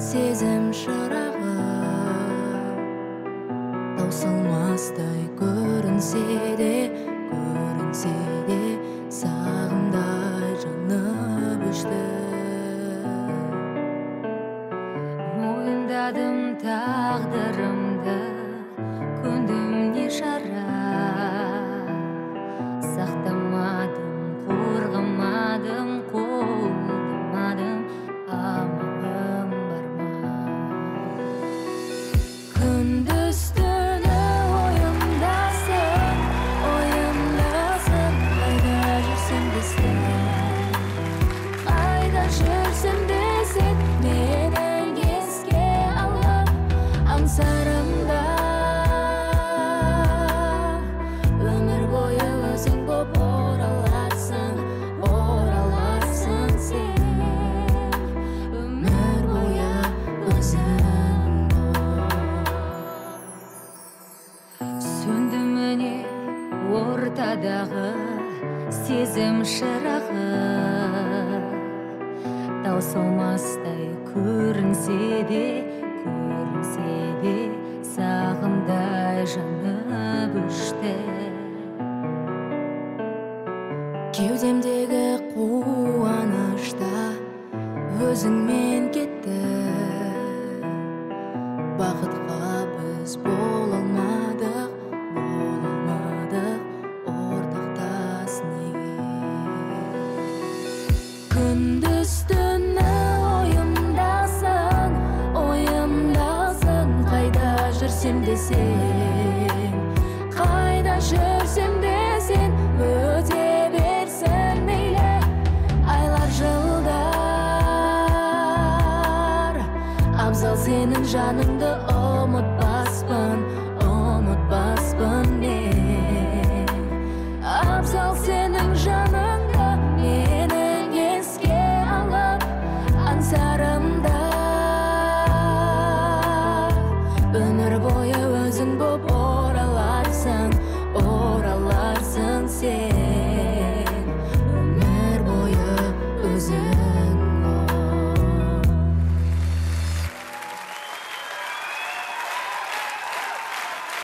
сезім шырағы таусылмастай көрінсе де сағымдай жанып өшті. Мойындадым тағдырымды, көндім не шара, сақтамадым, қорғамадым, қолдамадым, амалым бар ма? Күндіз-түні ойымдасың, қайда жүрсем де сен, қайда жүрсем де сен, менің еске алып аңсарымда. Өмір бойы өзің боп ораласың сен, өмір бойы өзің боп. Сөнді міне ортадағы сезім шырағы, таусылмастай көрінсе де сағымдай жанып өшті. Кеудемдегі қуанышта өзіңмен кетті, бақытқа біз бола алмадық, ортақтас неге? Күндіз-түні ойымдасың, қайда жүрсем де сен, қайда жүрсем де сен, өте берсін мейлі айлар жылдар, абзал сенің жаныңды